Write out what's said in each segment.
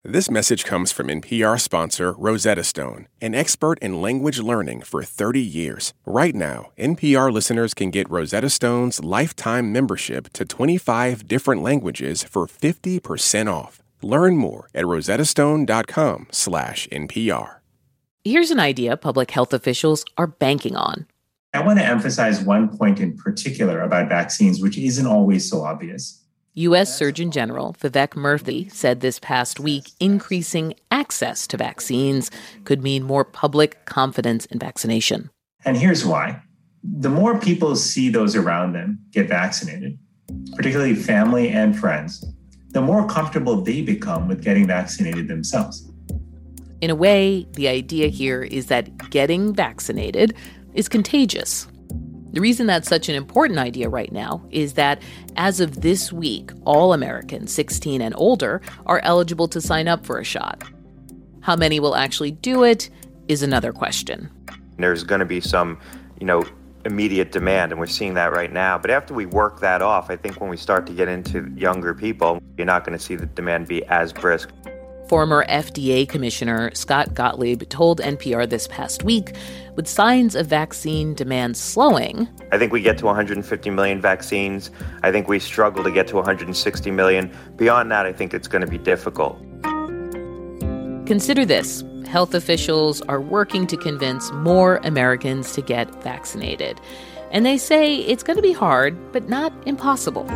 This message comes from NPR sponsor Rosetta Stone, an expert in language learning for 30 years. Right now, NPR listeners can get Rosetta Stone's lifetime membership to 25 different languages for 50% off. Learn more at rosettastone.com/NPR. Here's an idea public health officials are banking on. I want to emphasize one point in particular about vaccines, which isn't always so obvious. U.S. Surgeon General Vivek Murthy said this past week increasing access to vaccines could mean more public confidence in vaccination. And here's why. The more people see those around them get vaccinated, particularly family and friends, the more comfortable they become with getting vaccinated themselves. In a way, the idea here is that getting vaccinated is contagious. The reason that's such an important idea right now is that as of this week, all Americans 16 and older are eligible to sign up for a shot. How many will actually do it is another question. There's going to be some, immediate demand, and we're seeing that right now. But after we work that off, I think when we start to get into younger people, you're not going to see the demand be as brisk. Former FDA Commissioner Scott Gottlieb told NPR this past week, with signs of vaccine demand slowing. I think we get to 150 million vaccines. I think we struggle to get to 160 million. Beyond that, I think it's going to be difficult. Consider this. Health officials are working to convince more Americans to get vaccinated. And they say it's going to be hard, but not impossible.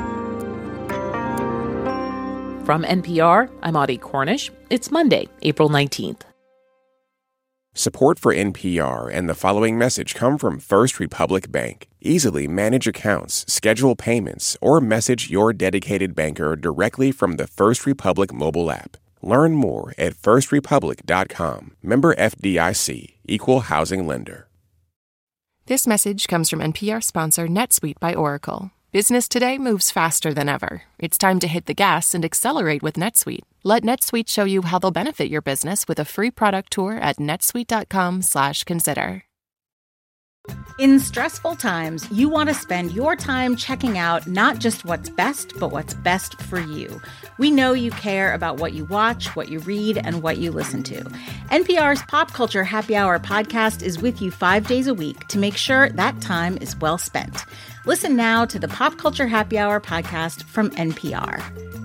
From NPR, I'm Audie Cornish. It's Monday, April 19th. Support for NPR and the following message come from First Republic Bank. Easily manage accounts, schedule payments, or message your dedicated banker directly from the First Republic mobile app. Learn more at firstrepublic.com. Member FDIC, Equal Housing Lender. This message comes from NPR sponsor NetSuite by Oracle. Business today moves faster than ever. It's time to hit the gas and accelerate with NetSuite. Let NetSuite show you how they'll benefit your business with a free product tour at netsuite.com/consider. In stressful times, you want to spend your time checking out not just what's best, but what's best for you. We know you care about what you watch, what you read, and what you listen to. NPR's Pop Culture Happy Hour podcast is with you 5 days a week to make sure that time is well spent. Listen now to the Pop Culture Happy Hour podcast from NPR.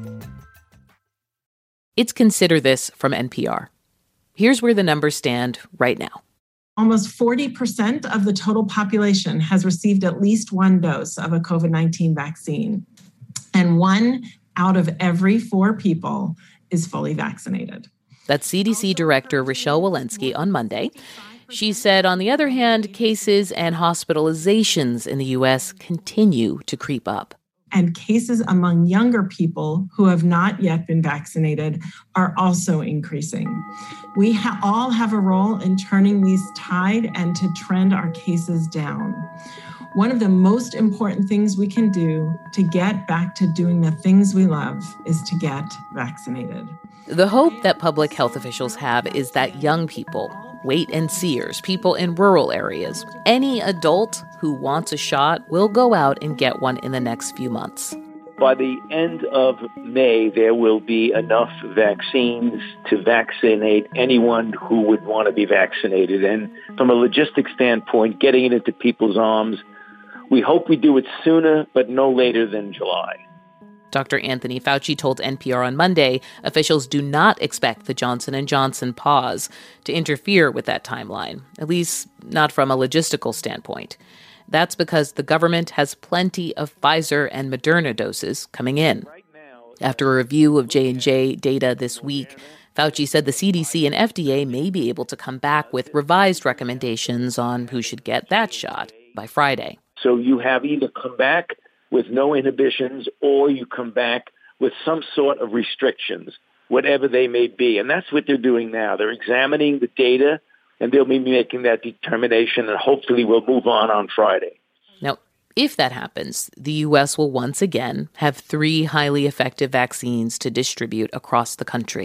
It's Consider This from NPR. Here's where the numbers stand right now. Almost 40% of the total population has received at least one dose of a COVID-19 vaccine. And 1 out of every 4 people is fully vaccinated. That's CDC Director Rochelle Walensky on Monday. She said, on the other hand, cases and hospitalizations in the U.S. continue to creep up. And cases among younger people who have not yet been vaccinated are also increasing. We all have a role in turning these tide and to trend our cases down. One of the most important things we can do to get back to doing the things we love is to get vaccinated. The hope that public health officials have is that young people, wait-and-seers, people in rural areas, any adult who wants a shot will go out and get one in the next few months. By the end of May, there will be enough vaccines to vaccinate anyone who would want to be vaccinated. And from a logistics standpoint, getting it into people's arms, we hope we do it sooner, but no later than July. Dr. Anthony Fauci told NPR on Monday officials do not expect the Johnson & Johnson pause to interfere with that timeline, at least not from a logistical standpoint. That's because the government has plenty of Pfizer and Moderna doses coming in. After a review of J&J data this week, Fauci said the CDC and FDA may be able to come back with revised recommendations on who should get that shot by Friday. So you have either come back with no inhibitions, or you come back with some sort of restrictions, whatever they may be. And that's what they're doing now. They're examining the data, and they'll be making that determination, and hopefully we'll move on Friday. Now, if that happens, the U.S. will once again have 3 highly effective vaccines to distribute across the country.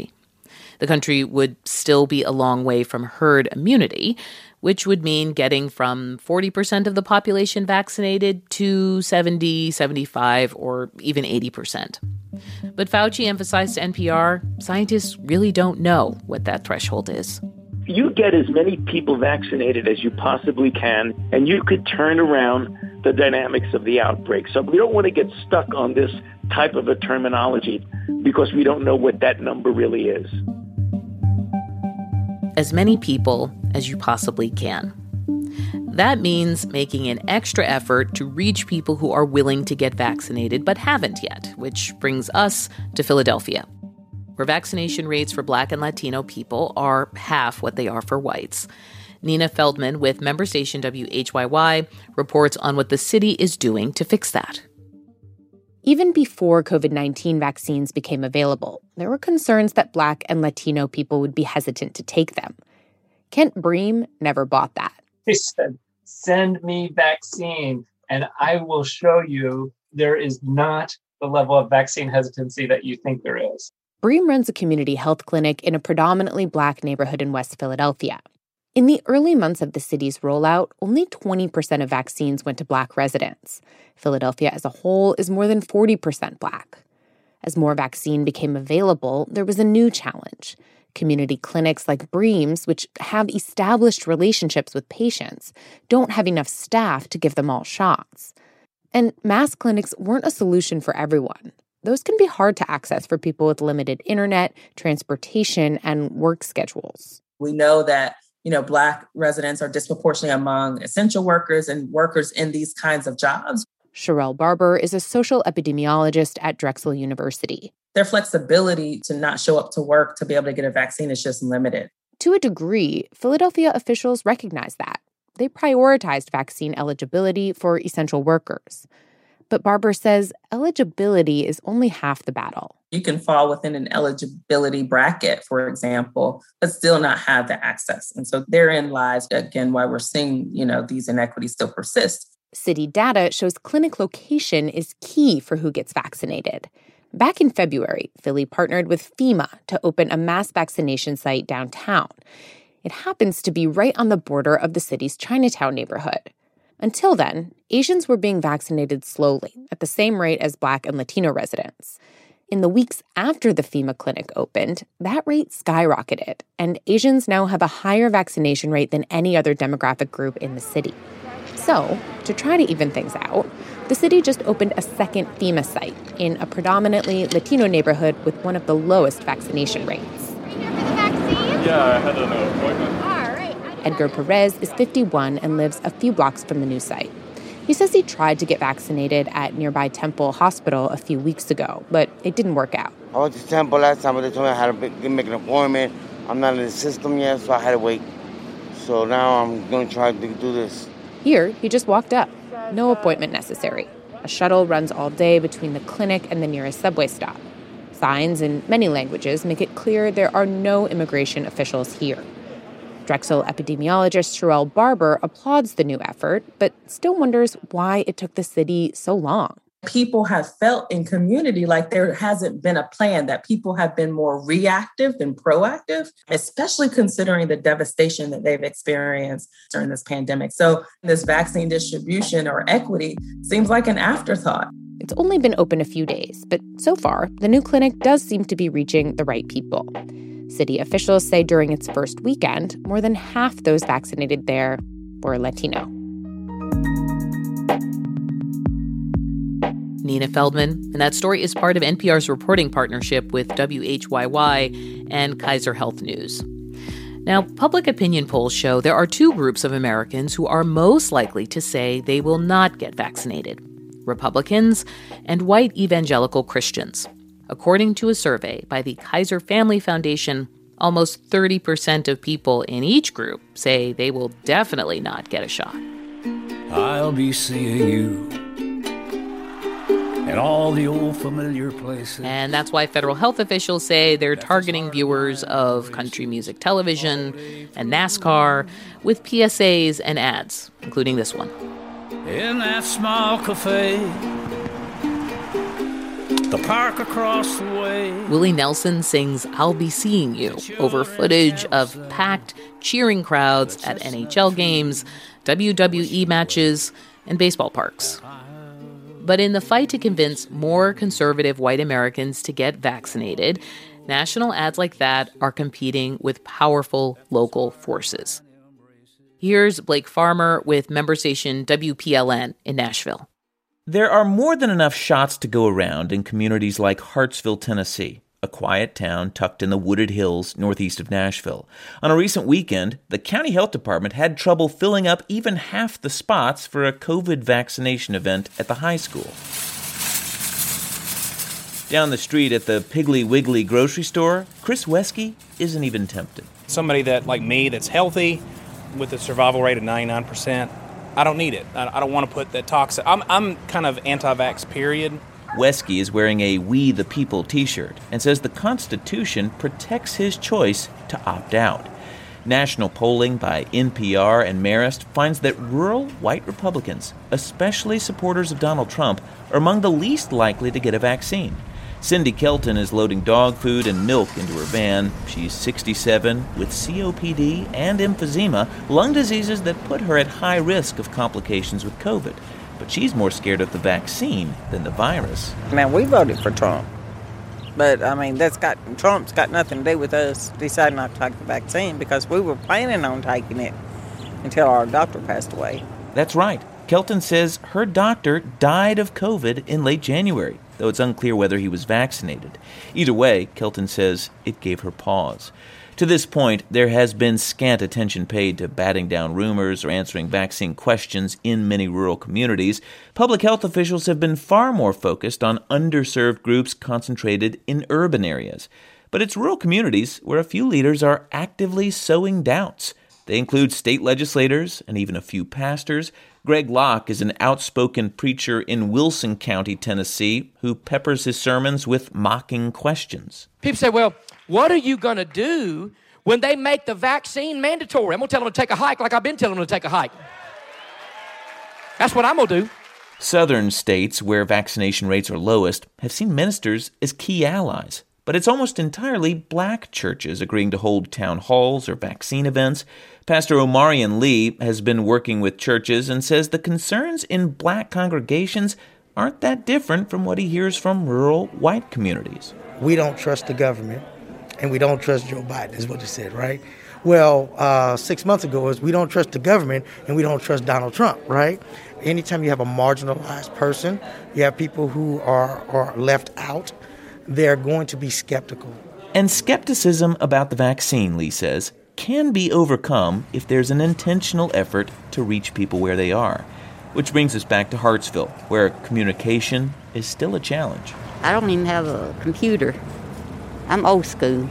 The country would still be a long way from herd immunity, which would mean getting from 40% of the population vaccinated to 70, 75, or even 80%. But Fauci emphasized to NPR, scientists really don't know what that threshold is. You get as many people vaccinated as you possibly can, and you could turn around the dynamics of the outbreak. So we don't want to get stuck on this type of a terminology because we don't know what that number really is. As many people as you possibly can. That means making an extra effort to reach people who are willing to get vaccinated but haven't yet, which brings us to Philadelphia, where vaccination rates for Black and Latino people are half what they are for whites. Nina Feldman with member station WHYY reports on what the city is doing to fix that. Even before COVID-19 vaccines became available, there were concerns that Black and Latino people would be hesitant to take them. Kent Bream never bought that. He said, send me vaccine, and I will show you there is not the level of vaccine hesitancy that you think there is. Bream runs a community health clinic in a predominantly Black neighborhood in West Philadelphia. In the early months of the city's rollout, only 20% of vaccines went to Black residents. Philadelphia as a whole is more than 40% Black. As more vaccine became available, there was a new challenge. Community clinics like Bream's, which have established relationships with patients, don't have enough staff to give them all shots. And mass clinics weren't a solution for everyone. Those can be hard to access for people with limited internet, transportation, and work schedules. We know that Black residents are disproportionately among essential workers and workers in these kinds of jobs. Sherelle Barber is a social epidemiologist at Drexel University. Their flexibility to not show up to work to be able to get a vaccine is just limited. To a degree, Philadelphia officials recognize that. They prioritized vaccine eligibility for essential workers. But Barber says eligibility is only half the battle. You can fall within an eligibility bracket, for example, but still not have the access. And so therein lies, again, why we're seeing, these inequities still persist. City data shows clinic location is key for who gets vaccinated. Back in February, Philly partnered with FEMA to open a mass vaccination site downtown. It happens to be right on the border of the city's Chinatown neighborhood. Until then, Asians were being vaccinated slowly, at the same rate as Black and Latino residents. In the weeks after the FEMA clinic opened, that rate skyrocketed, and Asians now have a higher vaccination rate than any other demographic group in the city. So, to try to even things out, the city just opened a second FEMA site in a predominantly Latino neighborhood with one of the lowest vaccination rates. Are you here for the vaccine? Yeah, I had an appointment. All right. Edgar Perez is 51 and lives a few blocks from the new site. He says he tried to get vaccinated at nearby Temple Hospital a few weeks ago, but it didn't work out. I went to Temple last time, but they told me I had to make an appointment. I'm not in the system yet, so I had to wait. So now I'm going to try to do this. Here, he just walked up. No appointment necessary. A shuttle runs all day between the clinic and the nearest subway stop. Signs in many languages make it clear there are no immigration officials here. Drexel epidemiologist Sherelle Barber applauds the new effort, but still wonders why it took the city so long. People have felt in community like there hasn't been a plan, that people have been more reactive than proactive, especially considering the devastation that they've experienced during this pandemic. So this vaccine distribution or equity seems like an afterthought. It's only been open a few days, but so far, the new clinic does seem to be reaching the right people. City officials say during its first weekend, more than half those vaccinated there were Latino. Nina Feldman, and that story is part of NPR's reporting partnership with WHYY and Kaiser Health News. Now, public opinion polls show there are two groups of Americans who are most likely to say they will not get vaccinated: Republicans and white evangelical Christians. According to a survey by the Kaiser Family Foundation, almost 30% of people in each group say they will definitely not get a shot. I'll be seeing you in all the old familiar places. And that's why federal health officials say they're targeting viewers of country music television and NASCAR with PSAs and ads, including this one. In that small cafe, the park across the way. Willie Nelson sings I'll Be Seeing You over footage of packed, cheering crowds at NHL games, WWE matches, and baseball parks. But in the fight to convince more conservative white Americans to get vaccinated, national ads like that are competing with powerful local forces. Here's Blake Farmer with member station WPLN in Nashville. There are more than enough shots to go around in communities like Hartsville, Tennessee, a quiet town tucked in the wooded hills northeast of Nashville. On a recent weekend, the county health department had trouble filling up even half the spots for a COVID vaccination event at the high school. Down the street at the Piggly Wiggly grocery store, Chris Wesky isn't even tempted. Somebody that, like me, that's healthy with a survival rate of 99%, I don't need it. I don't want to put that toxic. I'm kind of anti-vax, period. Wesky is wearing a We the People t-shirt and says the Constitution protects his choice to opt out. National polling by NPR and Marist finds that rural white Republicans, especially supporters of Donald Trump, are among the least likely to get a vaccine. Cindy Kelton is loading dog food and milk into her van. She's 67 with COPD and emphysema, lung diseases that put her at high risk of complications with COVID. But she's more scared of the vaccine than the virus. Man, we voted for Trump. But, I mean, Trump's got nothing to do with us deciding not to take the vaccine because we were planning on taking it until our doctor passed away. That's right. Kelton says her doctor died of COVID in late January, though it's unclear whether he was vaccinated. Either way, Kelton says it gave her pause. To this point, there has been scant attention paid to batting down rumors or answering vaccine questions in many rural communities. Public health officials have been far more focused on underserved groups concentrated in urban areas. But it's rural communities where a few leaders are actively sowing doubts. They include state legislators and even a few pastors. Greg Locke is an outspoken preacher in Wilson County, Tennessee, who peppers his sermons with mocking questions. People say, well, what are you going to do when they make the vaccine mandatory? I'm going to tell them to take a hike like I've been telling them to take a hike. That's what I'm going to do. Southern states, where vaccination rates are lowest, have seen ministers as key allies. But it's almost entirely black churches agreeing to hold town halls or vaccine events. Pastor Omarion Lee has been working with churches and says the concerns in black congregations aren't that different from what he hears from rural white communities. We don't trust the government, and we don't trust Joe Biden, is what he said, right? Well, 6 months ago is we don't trust the government, and we don't trust Donald Trump, right? Anytime you have a marginalized person, you have people who are left out, they're going to be skeptical. And skepticism about the vaccine, Lee says, can be overcome if there's an intentional effort to reach people where they are. Which brings us back to Hartsville, where communication is still a challenge. I don't even have a computer. I'm old school.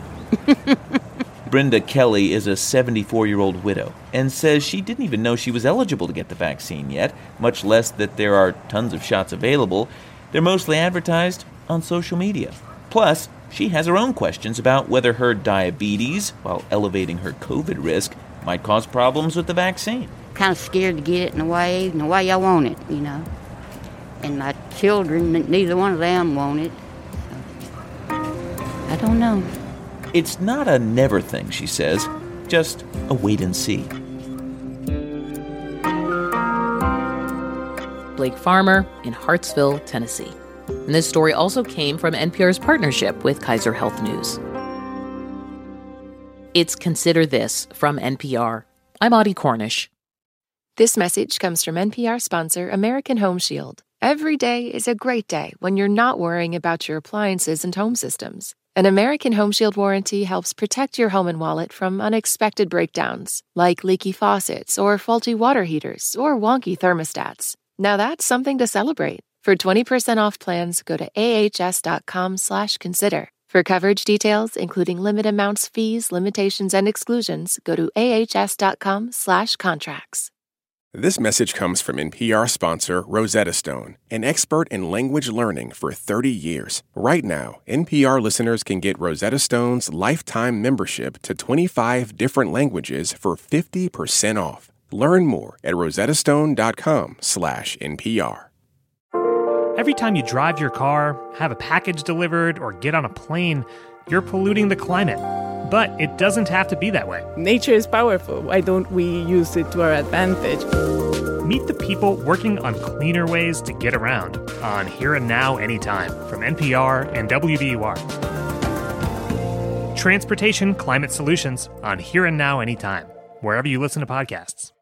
Brenda Kelly is a 74-year-old widow and says she didn't even know she was eligible to get the vaccine yet, much less that there are tons of shots available. They're mostly advertised on social media. Plus, she has her own questions about whether her diabetes, while elevating her COVID risk, might cause problems with the vaccine. Kind of scared to get it in the way I want it, you know. And my children, neither one of them want it. So, I don't know. It's not a never thing, she says, just a wait and see. Blake Farmer in Hartsville, Tennessee. And this story also came from NPR's partnership with Kaiser Health News. It's Consider This from NPR. I'm Audie Cornish. This message comes from NPR sponsor American Home Shield. Every day is a great day when you're not worrying about your appliances and home systems. An American Home Shield warranty helps protect your home and wallet from unexpected breakdowns, like leaky faucets or faulty water heaters or wonky thermostats. Now that's something to celebrate. For 20% off plans, go to ahs.com/consider. For coverage details, including limit amounts, fees, limitations, and exclusions, go to ahs.com/contracts. This message comes from NPR sponsor Rosetta Stone, an expert in language learning for 30 years. Right now, NPR listeners can get Rosetta Stone's lifetime membership to 25 different languages for 50% off. Learn more at rosettastone.com/NPR. Every time you drive your car, have a package delivered, or get on a plane, you're polluting the climate. But it doesn't have to be that way. Nature is powerful. Why don't we use it to our advantage? Meet the people working on cleaner ways to get around on Here and Now Anytime from NPR and WBUR. Transportation Climate Solutions on Here and Now Anytime, wherever you listen to podcasts.